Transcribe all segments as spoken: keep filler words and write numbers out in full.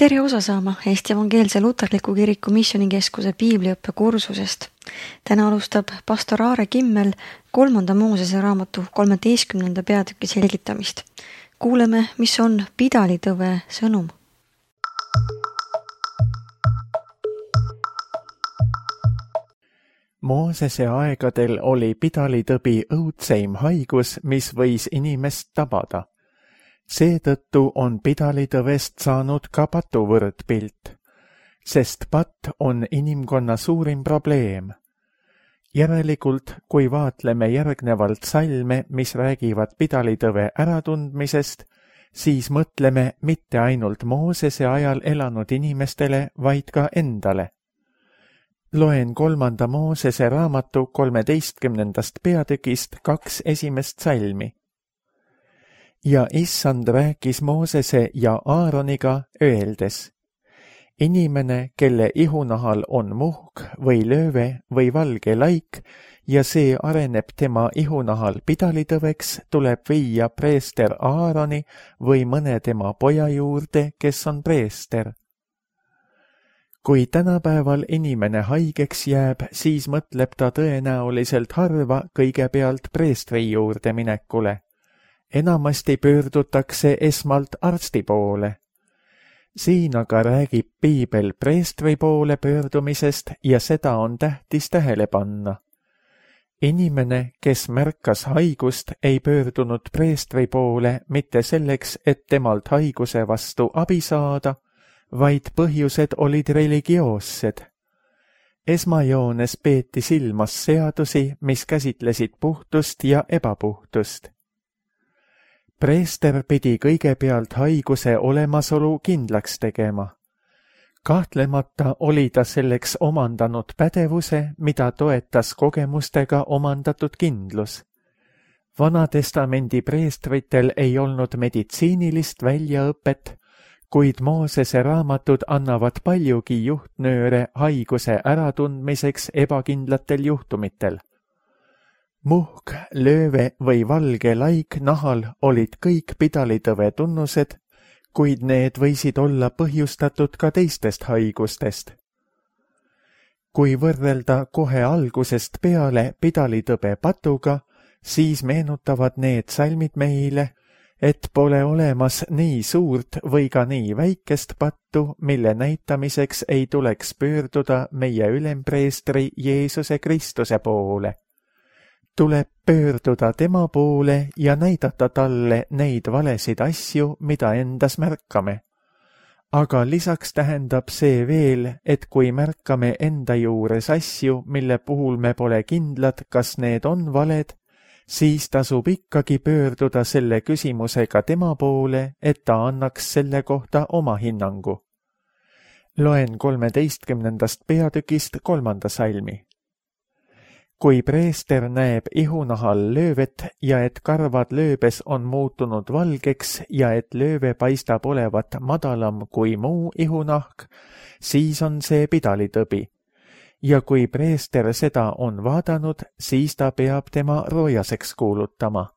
Tere osa saama Eesti Evangeelse Luterliku Kiriku Missioonikeskuse piibliõppe kursusest. Täna alustab pastor Aare Kimmel kolmanda Moosese raamatu kolmeteistkümnenda peatüki selgitamist. Kuuleme, mis on pidalitõve sõnum. Moosese aegadel oli pidalitõbi õudseim haigus, mis võis inimest tabada. Seetõttu on pidalitõvest saanud ka patuvõrdpilt, sest patt on inimkonna suurim probleem. Järelikult, kui vaatleme järgnevalt salme, mis räägivad pidalitõve äratundmisest, siis mõtleme mitte ainult Moosese ajal elanud inimestele, vaid ka endale. Loen kolmanda Moosese raamatu kolmeteistkümnendast peatükist kaks esimest salmi. Ja Issand rääkis Moosese ja Aaroniga öeldes, inimene, kelle ihunahal on muhk või lööve või valge laik ja see areneb tema ihunahal pidalitõveks, tuleb viia preester Aaroni või mõne tema poja juurde, kes on preester. Kui tänapäeval inimene haigeks jääb, siis mõtleb ta tõenäoliselt harva kõigepealt preestri juurde minekule. Enamasti pöördutakse esmalt arsti poole. Siin aga räägib piibel preestri poole pöördumisest ja seda on tähtis tähele panna. Inimene, kes märkas haigust, ei pöördunud preestri poole mitte selleks, et temalt haiguse vastu abi saada, vaid põhjused olid religioossed. Esmajoones peeti silmas seadusi, mis käsitlesid puhtust ja ebapuhtust. Preester pidi kõigepealt haiguse olemasolu kindlaks tegema. Kahtlemata oli ta selleks omandanud pädevuse, mida toetas kogemustega omandatud kindlus. Vanatestamendi preestritel ei olnud meditsiinilist väljaõpet, kuid Moosese raamatud annavad paljugi juhtnööre haiguse äratundmiseks ebakindlatel juhtumitel. Muhk, lööve või valge laik nahal olid kõik pidalitõve tunnused, kuid need võisid olla põhjustatud ka teistest haigustest. Kui võrrelda kohe algusest peale pidalitõbe patuga, siis meenutavad need salmid meile, et pole olemas nii suurt või ka nii väikest pattu, mille näitamiseks ei tuleks pöörduda meie ülempreestri Jeesuse Kristuse poole. Tuleb pöörduda tema poole ja näidata talle neid valesid asju, mida endas märkame. Aga lisaks tähendab see veel, et kui märkame enda juures asju, mille puhul me pole kindlad, kas need on valed, siis tasub ikkagi pöörduda selle küsimusega tema poole, et ta annaks selle kohta oma hinnangu. Loen kolmeteistkümnendast peatükist kolmanda salmi. Kui preester näeb ihunahal löövet ja et karvad lööbes on muutunud valgeks ja et lööve paistab olevat madalam kui muu ihunahk, siis on see pidalitõbi. Ja kui preester seda on vaadanud, siis ta peab tema roojaseks kuulutama.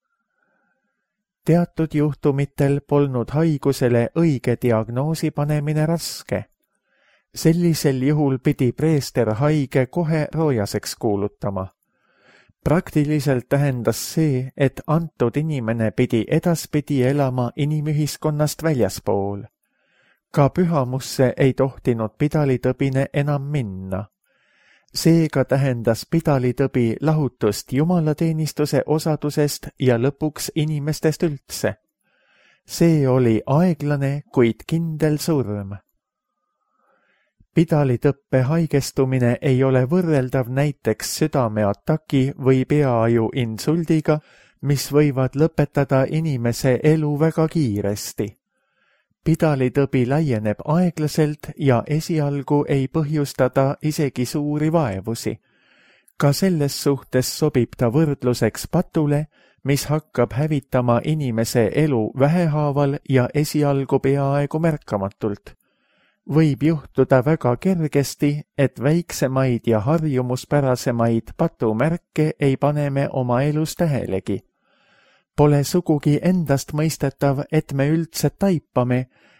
Teatud juhtumitel polnud haigusele õige diagnoosi panemine raske. Sellisel juhul pidi preester haige kohe roojaseks kuulutama. Praktiliselt tähendas see, et antud inimene pidi edaspidi elama inimühiskonnast väljaspool. Ka pühamusse ei tohtinud pidalitõbine enam minna. Seega tähendas pidalitõbi lahutust jumalateenistuse osadusest ja lõpuks inimestest üldse. See oli aeglane, kuid kindel surm. Pidalitõppe haigestumine ei ole võrreldav näiteks südameataki või peaaju insuldiga, mis võivad lõpetada inimese elu väga kiiresti. Pidalitõbi laieneb aeglaselt ja esialgu ei põhjustada isegi suuri vaevusi. Ka selles suhtes sobib ta võrdluseks patule, mis hakkab hävitama inimese elu vähehaaval ja esialgu peaaegu märkamatult. Võib juhtuda väga kergesti, et väiksemaid ja harjumuspärasemaid patumärke ei pane me oma elus tähelegi. Pole sugugi endast mõistetav, et me üldse taipame,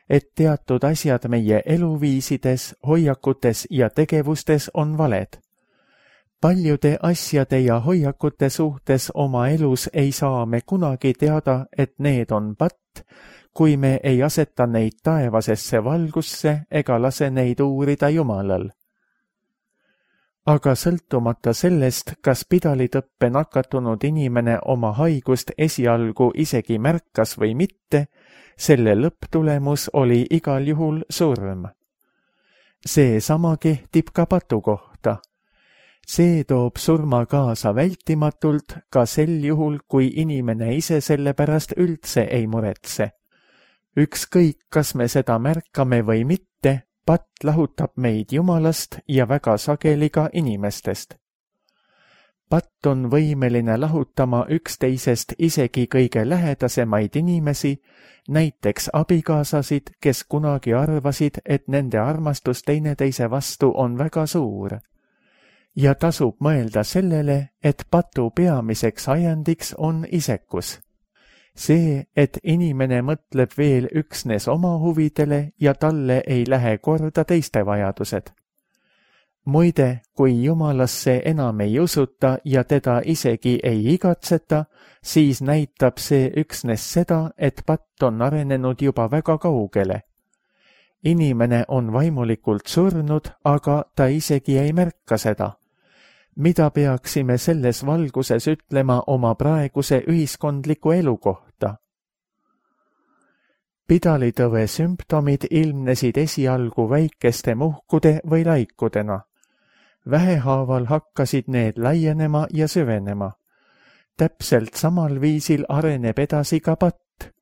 et teatud asjad meie eluviisides, hoiakutes ja tegevustes on valed. Paljude asjade ja hoiakute suhtes oma elus ei saa me kunagi teada, et need on patt, kui me ei aseta neid taevasesse valgusse ega lase neid uurida Jumalal. Aga sõltumata sellest, kas pidalitõppe nakatunud inimene oma haigust esialgu isegi märkas või mitte, selle lõpptulemus oli igal juhul surm. Seesama kehtib ka patu kohta. See toob surma kaasa vältimatult ka sel juhul, kui inimene ise selle pärast üldse ei muretse. Ükskõik, kas me seda märkame või mitte, patt lahutab meid Jumalast ja väga sageli ka inimestest. Patt on võimeline lahutama üksteisest isegi kõige lähedasemaid inimesi, näiteks abikaasasid, kes kunagi arvasid, et nende armastus teineteise vastu on väga suur. Ja tasub mõelda sellele, et patu peamiseks ajendiks on isekus. See, et inimene mõtleb veel üksnes oma huvidele ja talle ei lähe korda teiste vajadused. Muide, kui Jumalasse enam ei usuta ja teda isegi ei igatseta, siis näitab see üksnes seda, et patt on arenenud juba väga kaugele. Inimene on vaimulikult surnud, aga ta isegi ei märka seda. Mida peaksime selles valguses ütlema oma praeguse ühiskondliku elu kohta? Pidalitõve sümptomid ilmnesid esialgu väikeste muhkude või laikudena. Vähehaaval hakkasid need laienema ja süvenema. Täpselt samal viisil areneb edasi ka patt.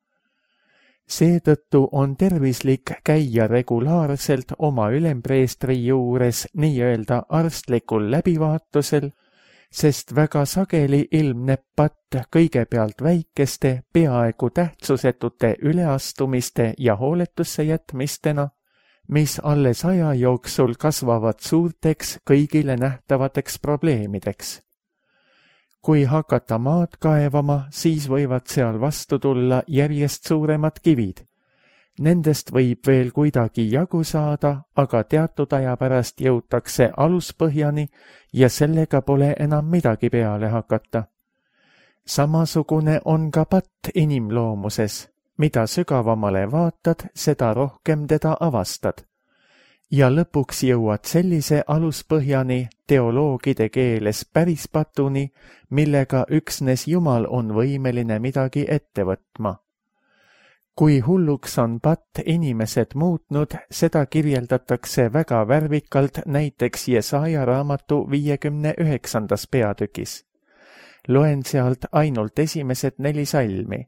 Seetõttu on tervislik käia regulaarselt oma ülempreestri juures nii-öelda arstlikul läbivaatusel, sest väga sageli ilmneb patt kõigepealt väikeste, peaaegu tähtsusetute üleastumiste ja hooletusse jätmistena, mis alles aja jooksul kasvavad suurteks kõigile nähtavateks probleemideks. Kui hakata maad kaevama, siis võivad seal vastu tulla järjest suuremad kivid. Nendest võib veel kuidagi jagu saada, aga teatud aja pärast jõutakse aluspõhjani ja sellega pole enam midagi peale hakata. Samasugune on ka patt inimloomuses. Mida sügavamale vaatad, seda rohkem teda avastad. Ja lõpuks jõuad sellise aluspõhjani, teoloogide keeles päris patuni, millega üksnes Jumal on võimeline midagi ette võtma. Kui hulluks on patt inimesed muutnud, seda kirjeldatakse väga värvikalt näiteks Jesaja raamatu viiekümne üheksandas peatükis. Loen sealt ainult esimesed neli salmi.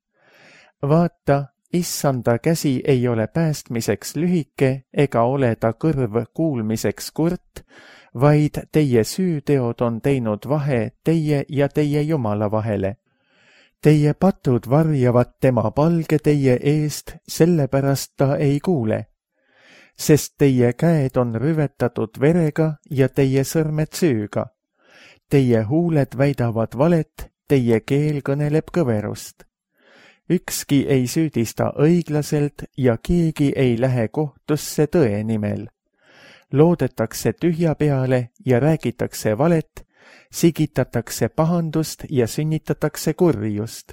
Vaata, Issanda käsi ei ole päästmiseks lühike ega ole ta kõrv kuulmiseks kurt, vaid teie süüteod on teinud vahe teie ja teie Jumala vahele. Teie patud varjavad tema palge teie eest, sellepärast ta ei kuule, sest teie käed on rüvetatud verega ja teie sõrmed süüga. Teie huuled väidavad valet, teie keel kõneleb kõverust. Ükski ei süüdista õiglaselt ja keegi ei lähe kohtusse tõe nimel. Loodetakse tühja peale ja räägitakse valet, sigitatakse pahandust ja sünnitatakse kurjust.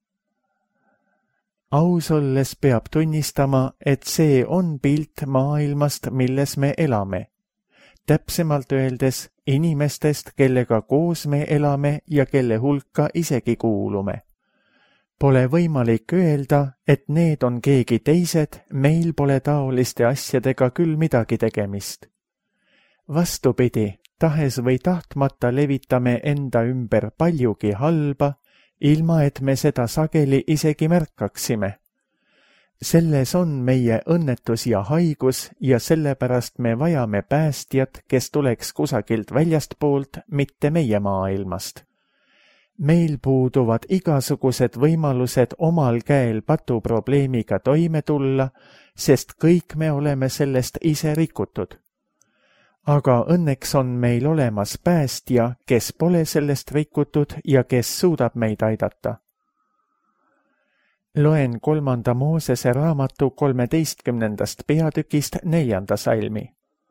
Aus olles peab tunnistama, et see on pilt maailmast, milles me elame. Täpsemalt öeldes inimestest, kellega koos me elame ja kelle hulka isegi kuulume. Pole võimalik öelda, et need on keegi teised, meil pole taoliste asjadega küll midagi tegemist. Vastupidi, tahes või tahtmata levitame enda ümber paljugi halba, ilma et me seda sageli isegi märkaksime. Selles on meie õnnetus ja haigus ja sellepärast me vajame päästjat, kes tuleks kusagilt väljastpoolt, mitte meie maailmast. Meil puuduvad igasugused võimalused omal käel patuprobleemiga toime tulla, sest kõik me oleme sellest ise rikutud. Aga õnneks on meil olemas päästja, kes pole sellest rikutud ja kes suudab meid aidata. Loen kolmanda Moosese raamatu kolmeteistkümnendast peatükist neljanda salmi.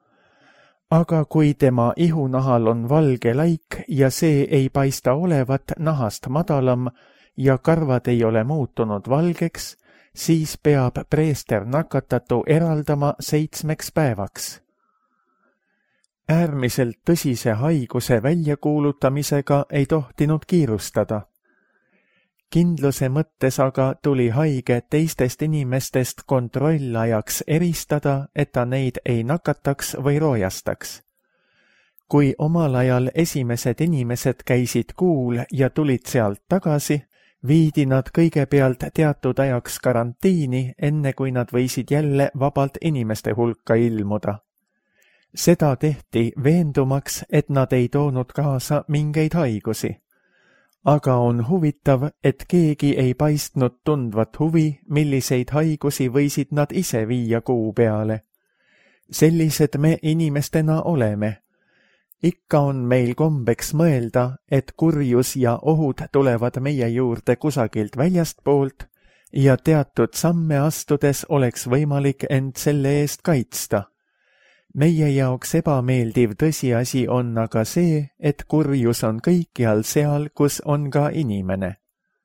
Aga kui tema ihunahal on valge laik ja see ei paista olevat nahast madalam ja karvad ei ole muutunud valgeks, siis peab preester nakatatu eraldama seitsmeks päevaks. Äärmiselt tõsise haiguse väljakuulutamisega ei tohtinud kiirustada. Kindluse mõttes aga tuli haige teistest inimestest kontrollajaks eristada, et ta neid ei nakataks või roojastaks. Kui omal ajal esimesed inimesed käisid kuul ja tulid sealt tagasi, viidi nad kõigepealt teatud ajaks karantiini, enne kui nad võisid jälle vabalt inimeste hulka ilmuda. Seda tehti veendumaks, et nad ei toonud kaasa mingeid haigusi. Aga on huvitav, et keegi ei paistnud tundvat huvi, milliseid haigusi võisid nad ise viia kuu peale. Sellised me inimestena oleme. Ikka on meil kombeks mõelda, et kurjus ja ohud tulevad meie juurde kusagilt väljastpoolt ja teatud samme astudes oleks võimalik end selle eest kaitsta. Meie jaoks ebameeldiv tõsiasi on aga see, et kurjus on kõikjal seal, kus on ka inimene.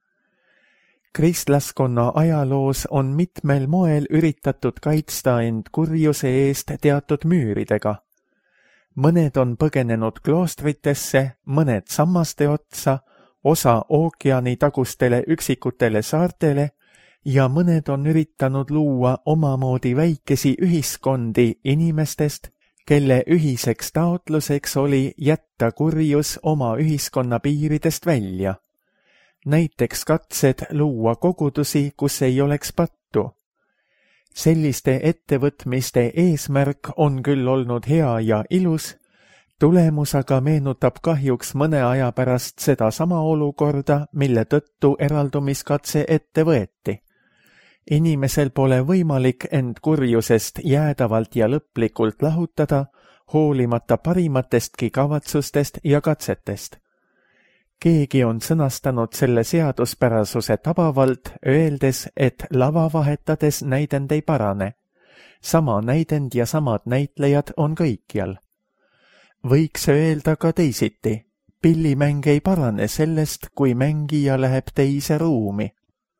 Kristlaskonna ajaloos on mitmel moel üritatud kaitsta end kurjuse eest teatud müüridega. Mõned on põgenenud kloostritesse, mõned sammaste otsa, osa ookeani tagustele üksikutele saartele ja mõned on üritanud luua omamoodi väikesi ühiskondi inimestest, kelle ühiseks taotluseks oli jätta kurjus oma ühiskonna piiridest välja. Näiteks katsed luua kogudusi, kus ei oleks pattu. Selliste ettevõtmiste eesmärk on küll olnud hea ja ilus, tulemus aga meenutab kahjuks mõne aja pärast seda sama olukorda, mille tõttu eraldumiskatse ette võeti. Inimesel pole võimalik end kurjusest jäädavalt ja lõplikult lahutada, hoolimata parimatestki kavatsustest ja katsetest. Keegi on sõnastanud selle seaduspärasuse tabavalt, öeldes, et lava vahetades näidend ei parane. Sama näidend ja samad näitlejad on kõikjal. Võiks öelda ka teisiti, pillimäng ei parane sellest, kui mängija läheb teise ruumi.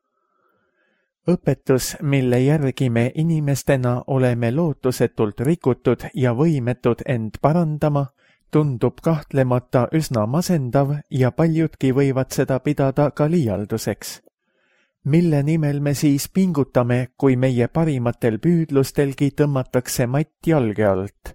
Õpetus, mille järgi me inimestena oleme lootusetult rikutud ja võimetud end parandama, tundub kahtlemata üsna masendav ja paljudki võivad seda pidada ka liialduseks. Mille nimel me siis pingutame, kui meie parimatel püüdlustelgi tõmmatakse matt jalge alt?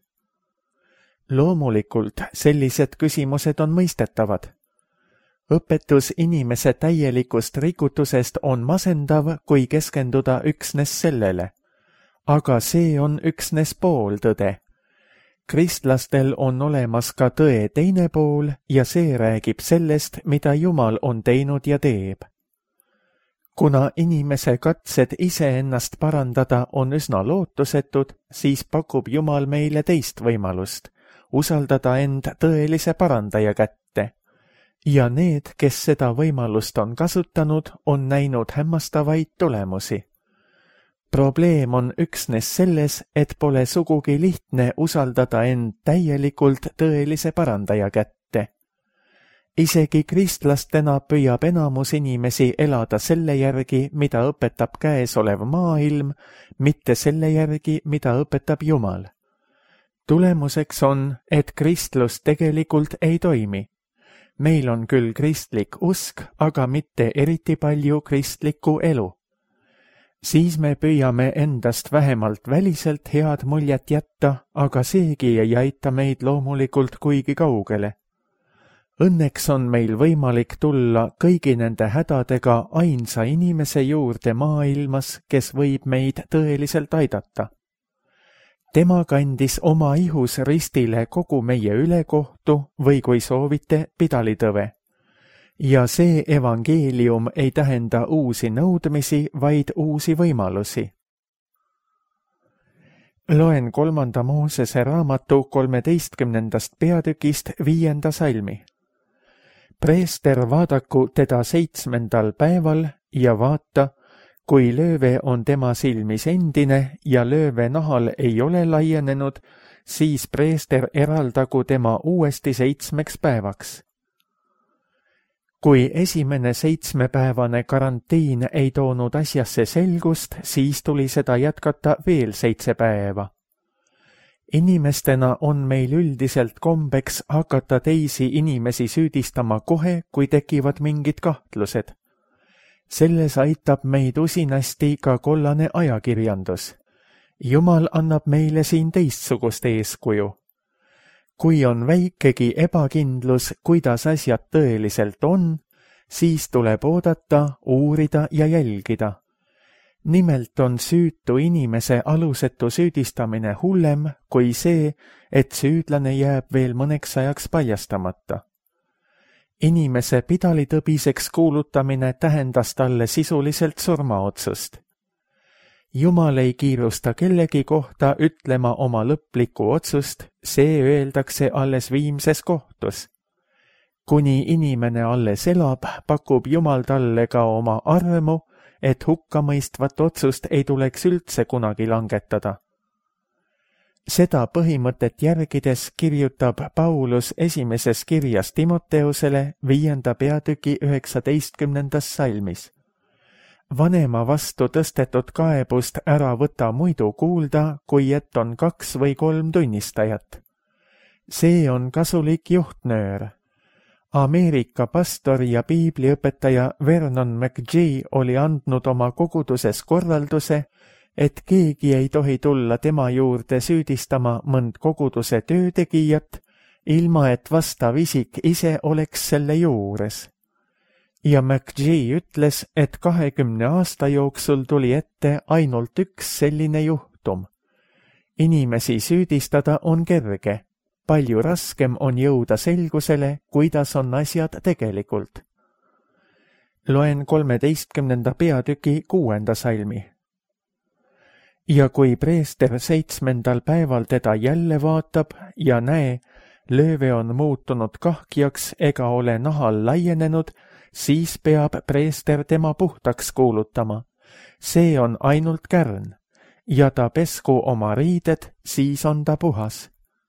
Loomulikult sellised küsimused on mõistetavad. Õpetus inimese täielikust rikutusest on masendav, kui keskenduda üksnes sellele. Aga see on üksnes pool tõde. Kristlastel on olemas ka tõe teine pool ja see räägib sellest, mida Jumal on teinud ja teeb. Kuna inimese katsed iseennast parandada on üsna lootusetud, siis pakub Jumal meile teist võimalust, usaldada end tõelise parandaja kätte. Ja need, kes seda võimalust on kasutanud, on näinud hämmastavaid tulemusi. Probleem on üksnes selles, et pole sugugi lihtne usaldada end täielikult tõelise parandaja kätte. Isegi kristlastena püüab enamus inimesi elada selle järgi, mida õpetab käesolev maailm, mitte selle järgi, mida õpetab Jumal. Tulemuseks on, et kristlus tegelikult ei toimi. Meil on küll kristlik usk, aga mitte eriti palju kristlikku elu. Siis me püüame endast vähemalt väliselt head muljet jätta, aga seegi ei aita meid loomulikult kuigi kaugele. Õnneks on meil võimalik tulla kõigi nende hädadega ainsa inimese juurde maailmas, kes võib meid tõeliselt aidata. Tema kandis oma ihus ristile kogu meie ülekohtu või kui soovite, pidalitõve. Ja see evangeelium ei tähenda uusi nõudmisi, vaid uusi võimalusi. Loen kolmanda Moosese raamatu kolmeteistkümnendast peatükist viienda salmi. Preester vaadaku teda seitsmendal päeval ja vaata, kui lööve on tema silmis endine ja lööve nahal ei ole laienenud, siis preester eraldagu tema uuesti seitsmeks päevaks. Kui esimene seitsmepäevane karantiin ei toonud asjasse selgust, siis tuli seda jätkata veel seitse päeva. Inimestena on meil üldiselt kombeks hakata teisi inimesi süüdistama kohe, kui tekivad mingid kahtlused. Selles aitab meid usinasti ka kollane ajakirjandus. Jumal annab meile siin teistsugust eeskuju. Kui on väikegi ebakindlus, kuidas asjad tõeliselt on, siis tuleb oodata, uurida ja jälgida. Nimelt on süütu inimese alusetu süüdistamine hullem kui see, et süüdlane jääb veel mõneks ajaks paljastamata. Inimese pidalitõbiseks kuulutamine tähendas talle sisuliselt surmaotsust. Jumal ei kiirusta kellegi kohta ütlema oma lõplikku otsust, see öeldakse alles viimses kohtus. Kuni inimene alles elab, pakub Jumal talle ka oma armu, et hukkamõistvat otsust ei tuleks üldse kunagi langetada. Seda põhimõtet järgides kirjutab Paulus esimeses kirjas Timoteusele viienda peatüki üheksateistkümnendas salmis. Vanema vastu tõstetud kaebust ära võta muidu kuulda, kui et on kaks või kolm tunnistajat. See on kasulik juhtnöör. Ameerika pastor ja piibliõpetaja Vernon McGee oli andnud oma koguduses korralduse, et keegi ei tohi tulla tema juurde süüdistama mõnd koguduse töötegijat, ilma et vastav isik ise oleks selle juures. Ja McGee ütles, et kahekümne aasta jooksul tuli ette ainult üks selline juhtum. Inimesi süüdistada on kerge. Palju raskem on jõuda selgusele, kuidas on asjad tegelikult. Loen kolmeteistkümnenda peatüki kuuenda salmi. Ja kui preester seitsmendal päeval teda jälle vaatab ja näe, lööve on muutunud kahkjaks ega ole nahal laienenud, siis peab preester tema puhtaks kuulutama. See on ainult kärn ja ta pesku oma riided, siis on ta puhas.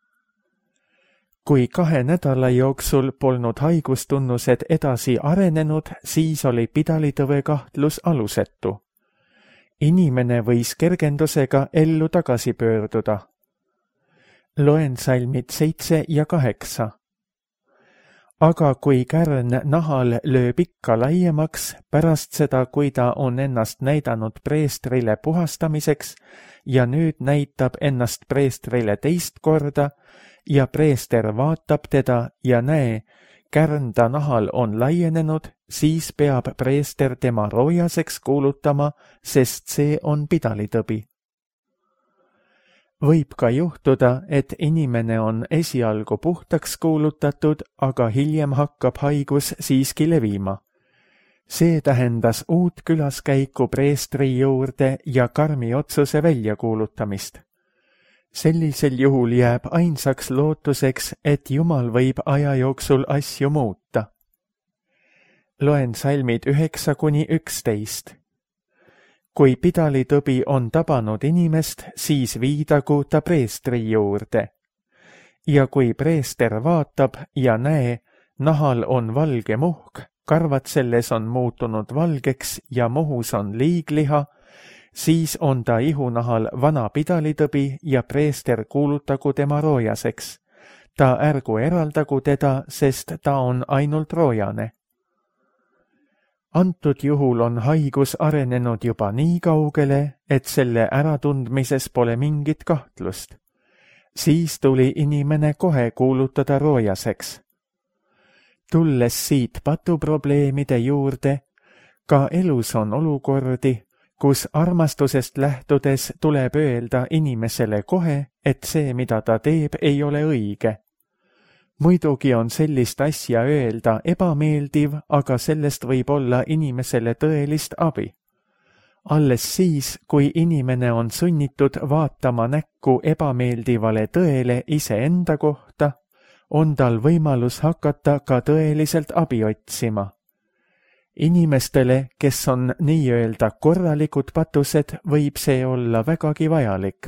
Kui kahe nädala jooksul polnud haigustunnused edasi arenenud, siis oli pidalitõve kahtlus alusetu. Inimene võis kergendusega ellu tagasi pöörduda. Loen salmid seitse ja kaheksa. Aga kui kärn nahal lööb ikka laiemaks, pärast seda, kui ta on ennast näidanud preestrile puhastamiseks ja nüüd näitab ennast preestrile teist korda, ja preester vaatab teda ja näe, kärn ta nahal on laienenud, siis peab preester tema roojaseks kuulutama, sest see on pidalitõbi. Võib ka juhtuda, et inimene on esialgu puhtaks kuulutatud, aga hiljem hakkab haigus siiski levima. See tähendas uut külaskäiku preestri juurde ja karmi otsuse väljakuulutamist. Sellisel juhul jääb ainsaks lootuseks, et Jumal võib aja jooksul asju muuta. Loen salmid üheksa kuni üksteist. Kui pidalitõbi on tabanud inimest, siis viidagu ta preestri juurde. Ja kui preester vaatab ja näe, nahal on valge muhk, karvad selles on muutunud valgeks ja muhus on liigliha, siis on ta ihunahal vana pidalitõbi ja preester kuulutagu tema roojaseks. Ta ärgu eraldagu teda, sest ta on ainult roojane. Antud juhul on haigus arenenud juba nii kaugele, et selle äratundmises pole mingit kahtlust. Siis tuli inimene kohe kuulutada roojaseks. Tulles siit patuprobleemide juurde, ka elus on olukordi, kus armastusest lähtudes tuleb öelda inimesele kohe, et see, mida ta teeb, ei ole õige. Muidugi on sellist asja öelda ebameeldiv, aga sellest võib olla inimesele tõelist abi. Alles siis, kui inimene on sunnitud vaatama näkku ebameeldivale tõele iseenda kohta, on tal võimalus hakata ka tõeliselt abi otsima. Inimestele, kes on nii-öelda korralikud patused, võib see olla vägagi vajalik.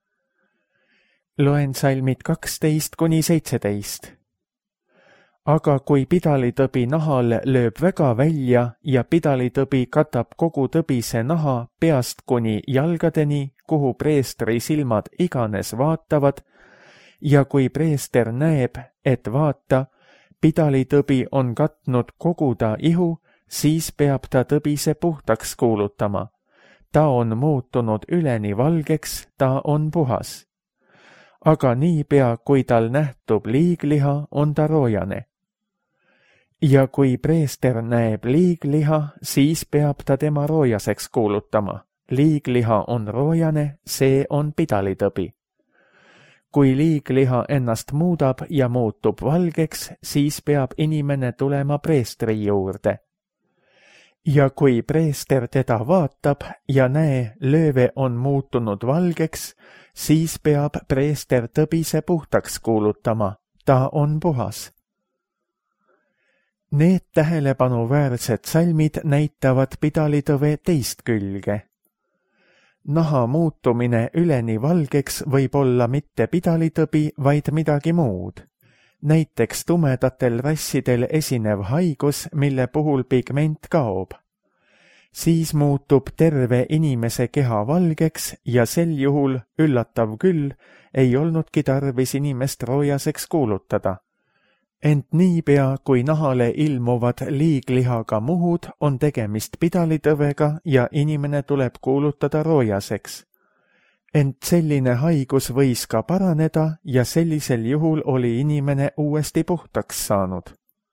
Loen salmid kaksteist kuni seitseteist. Aga kui pidalitõbi nahal lööb väga välja ja pidalitõbi katab kogu tõbise naha peast kuni jalgadeni, kuhu preestri silmad iganes vaatavad, ja kui preester näeb, et vaata, pidalitõbi on katnud kogu ta ihu, siis peab ta tõbise puhtaks kuulutama. Ta on muutunud üleni valgeks, ta on puhas. Aga niipea, kui tal nähtub liigliha, on ta roojane. Ja kui preester näeb liigliha, siis peab ta tema roojaseks kuulutama. Liigliha on roojane, see on pidalitõbi. Kui liigliha ennast muudab ja muutub valgeks, siis peab inimene tulema preestri juurde. Ja kui preester teda vaatab ja näe, lööve on muutunud valgeks, siis peab preester tõbise puhtaks kuulutama. Ta on puhas. Need tähelepanuväärsed salmid näitavad pidalitõve teist külge. Naha muutumine üleni valgeks võib olla mitte pidalitõbi, vaid midagi muud. Näiteks tumedatel rassidel esinev haigus, mille puhul pigment kaob. Siis muutub terve inimese keha valgeks ja sel juhul, üllatav küll, ei olnudki tarvis inimest roojaseks kuulutada. Ent niipea, kui nahale ilmuvad liiglihaga muhud, on tegemist pidalitõvega ja inimene tuleb kuulutada roojaseks. Ent selline haigus võis ka paraneda ja sellisel juhul oli inimene uuesti puhtaks saanud.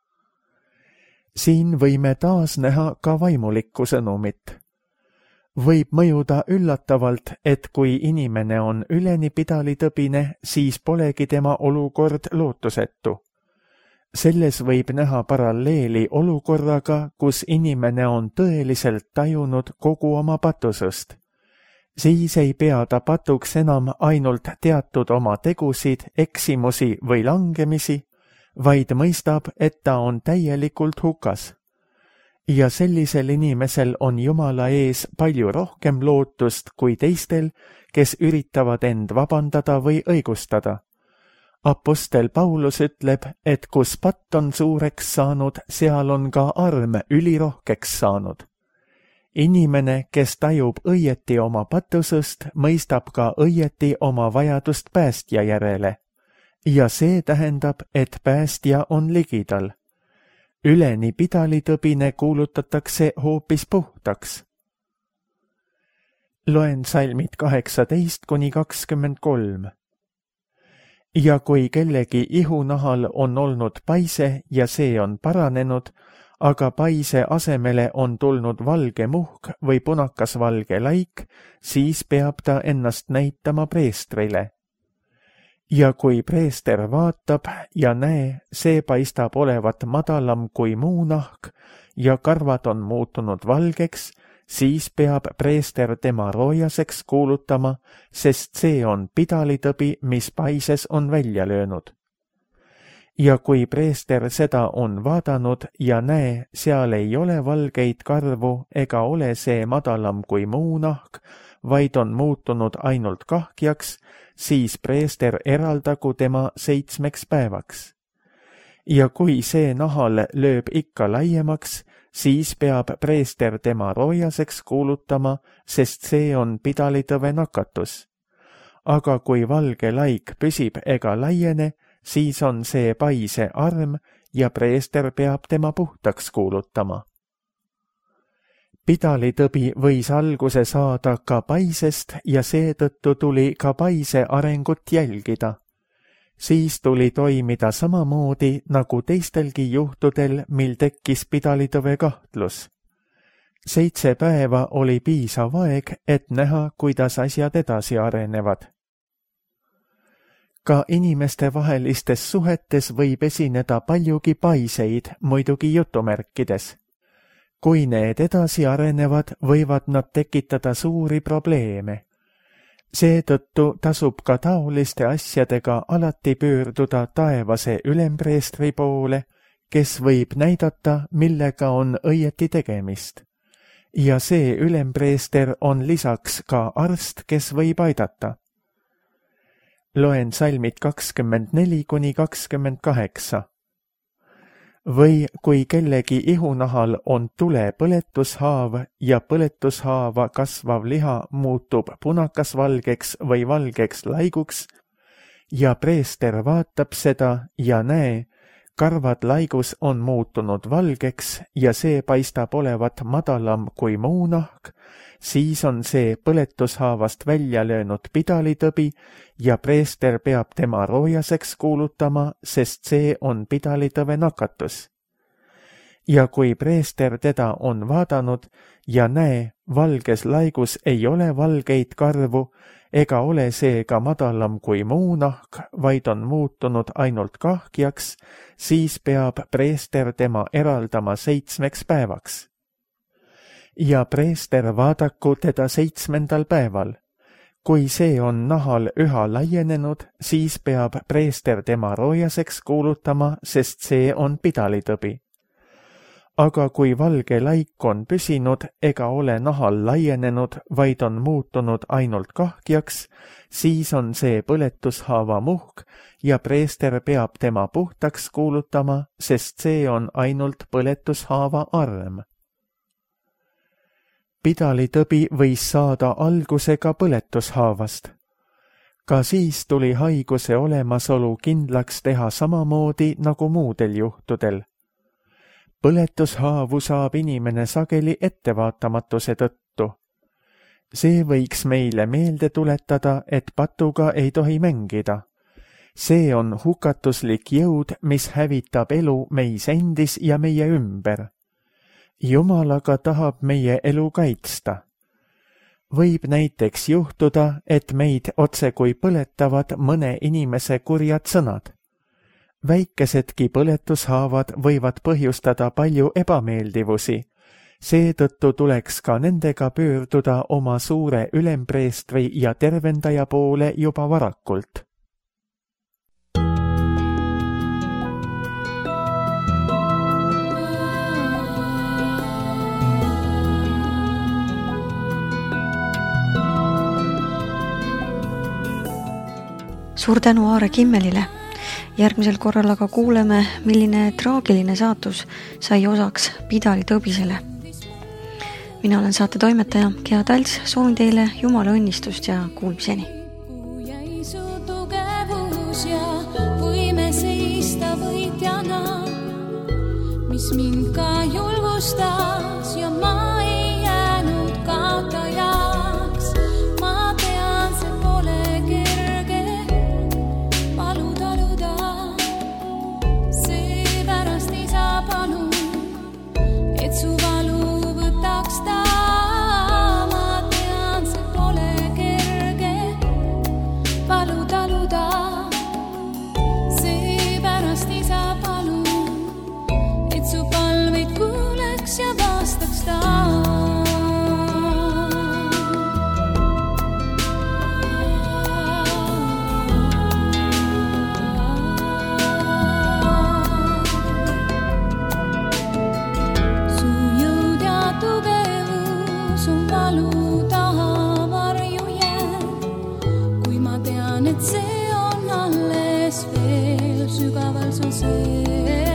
Siin võime taas näha ka vaimulikku sõnumit. Võib mõjuda üllatavalt, et kui inimene on üleni pidalitõbine, siis polegi tema olukord lootusetu. Selles võib näha paralleeli olukorraga, kus inimene on tõeliselt tajunud kogu oma patusest. Siis ei pea ta patuks enam ainult teatud oma tegusid, eksimusi või langemisi, vaid mõistab, et ta on täielikult hukas. Ja sellisel inimesel on Jumala ees palju rohkem lootust kui teistel, kes üritavad end vabandada või õigustada. Apostel Paulus ütleb, et kus patt on suureks saanud, seal on ka arm ülirohkeks saanud. Inimene, kes tajub õieti oma patusest, mõistab ka õieti oma vajadust päästja järele. Ja see tähendab, et päästja on ligidal. Üleni pidalitõbine kuulutatakse hoopis puhtaks. Loen salmid kaheksateist kuni kakskümmend kolm. Ja kui kellegi ihunahal on olnud paise ja see on paranenud, aga paise asemele on tulnud valge muhk või punakas valge laik, siis peab ta ennast näitama preestrile. Ja kui preester vaatab ja näe, see paistab olevat madalam kui muu nahk ja karvad on muutunud valgeks, siis peab preester tema roojaseks kuulutama, sest see on pidalitõbi, mis paises on välja löönud. Ja kui preester seda on vaadanud ja näe, seal ei ole valgeid karvu ega ole see madalam kui muu nahk, vaid on muutunud ainult kahkjaks, siis preester eraldagu tema seitsmeks päevaks. Ja kui see nahal lööb ikka laiemaks, siis peab preester tema roojaseks kuulutama, sest see on pidalitõve nakatus. Aga kui valge laik püsib ega laiene, siis on see paise arm ja preester peab tema puhtaks kuulutama. Pidalitõbi võis alguse saada ka paisest ja seetõttu tuli ka paise arengut jälgida. Siis tuli toimida samamoodi nagu teistelgi juhtudel, mil tekkis pidalitõve kahtlus. Seitse päeva oli piisav aeg, et näha, kuidas asjad edasi arenevad. Ka inimestevahelistes suhetes võib esineda paljugi paiseid, muidugi jutumärkides. Kui need edasi arenevad, võivad nad tekitada suuri probleeme. Seetõttu tasub ka taoliste asjadega alati pöörduda taevase ülempreestri poole, kes võib näidata, millega on õieti tegemist. Ja see ülempreester on lisaks ka arst, kes võib aidata. Loen salmid kakskümmend neli kuni kakskümmend kaheksa. Või kui kellegi ihunahal on tule põletushaav ja põletushaava kasvav liha muutub punakasvalgeks või valgeks laiguks ja preester vaatab seda ja näe, karvad laigus on muutunud valgeks ja see paistab olevat madalam kui muu nahk, siis on see põletushaavast välja löönud pidalitõbi ja preester peab tema roojaseks kuulutama, sest see on pidalitõve nakatus. Ja kui preester teda on vaadanud ja näe, valges laigus ei ole valgeid karvu, ega ole seega madalam kui muu nahk, vaid on muutunud ainult kahkjaks, siis peab preester tema eraldama seitsmeks päevaks. Ja preester vaadaku teda seitsmendal päeval. Kui see on nahal üha laienenud, siis peab preester tema roojaseks kuulutama, sest see on pidalitõbi. Aga kui valge laik on püsinud ega ole nahal laienenud, vaid on muutunud ainult kahkjaks, siis on see põletushaava muhk ja preester peab tema puhtaks kuulutama, sest see on ainult põletushaava arm. Pidalitõbi võis saada algusega põletushaavast. Ka siis tuli haiguse olemasolu kindlaks teha samamoodi nagu muudel juhtudel. Põletushaavu saab inimene sageli ettevaatamatuse tõttu. See võiks meile meelde tuletada, et patuga ei tohi mängida. See on hukatuslik jõud, mis hävitab elu meis endis ja meie ümber. Jumal aga tahab meie elu kaitsta. Võib näiteks juhtuda, et meid otsekui põletavad mõne inimese kurjad sõnad. Väikesedki põletushaavad võivad põhjustada palju ebameeldivusi. Seetõttu tuleks ka nendega pöörduda oma suure ülempreestri ja tervendaja poole juba varakult. Suur tänu Aare Kimmelile. Järgmisel korral aga kuuleme, milline traagiline saatus sai osaks pidalitõbisele. Mina olen saate toimetaja Gea Talts, soovin teile Jumala õnnistust ja kuulmiseni. Mis mind ka julgustas ja ma ei jäänud kaotajaks. Ma tean, see pole kerge valu taluda. Seepärast isa palun, et su valu võtaks ta. Ma tean, see pole kerge valu taluda. Seepärast isa palun, su palveid kuuleks ja vastaks ta. Su jõud ja tugevus on valu taha varju jääb, kui ma tean, et see on alles veel sügaval su sees.